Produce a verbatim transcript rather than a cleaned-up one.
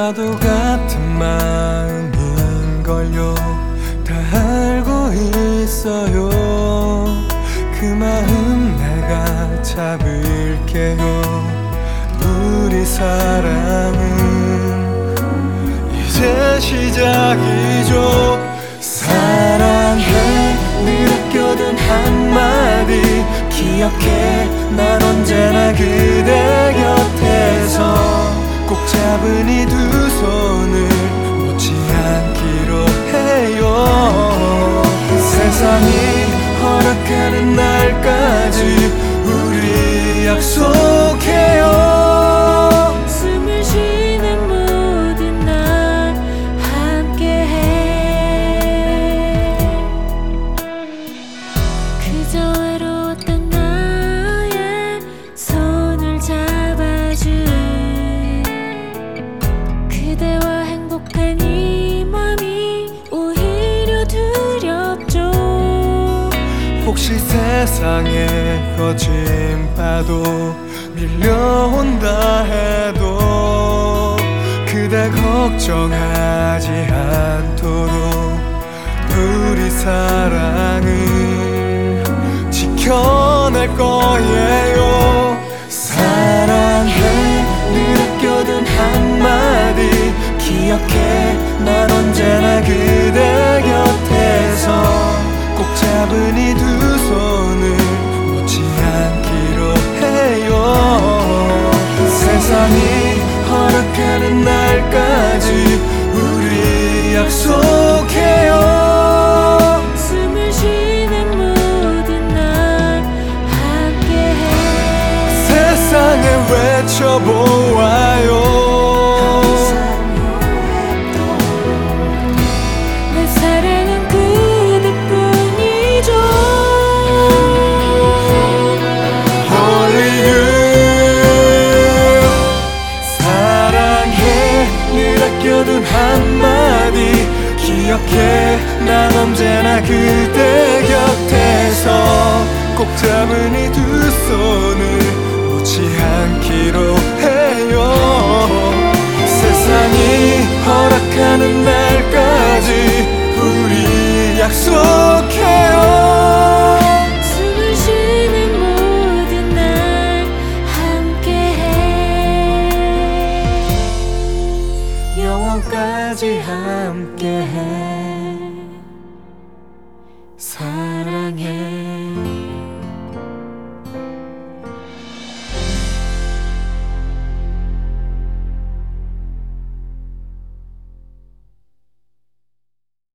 나도 같은 마음인걸요. 다 알고 있어요. 그 마음 내가 잡을게요. 우리 사랑은 이제 시작이죠. 사랑해 늘 아껴둔 한마디 기억해. 난 언제나 그대 곁에서 꼭 잡은 이 두 손을 놓지 않기로 해요. 세상이 허락하는 날까지 우리 약속해요. 숨을 쉬는 모든 날 함께해. 그저 외로웠던 나의 손을 잡아준 그대와 행복한 이 맘이 오히려 두렵죠. 혹시 세상에 거친 파도 밀려온다 해도 그대 걱정하지 않도록 우리 사랑을 지켜낼 거예요. 사랑해 늘 아껴둔 한마디 기억해. 난 언제나 그대 곁에서 꼭 잡은 이 두 손을 놓지 않기로 해요. 세상이 허락하는 날까지 우리 약속해요. 숨을 쉬는 모든 날 함께해. 세상에 외쳐보아요. 내 사랑은 그대뿐이죠. Only you. 사랑해 늘 아껴둔 한마디 기억해. 난 언제나 그대 곁에서 꼭 잡은 이 두 손을 놓지 않기로 해요. 세상이 허락하는 날까지 우리 약속해요. 숨을 쉬는 모든 날 함께해. 영원까지 함께해.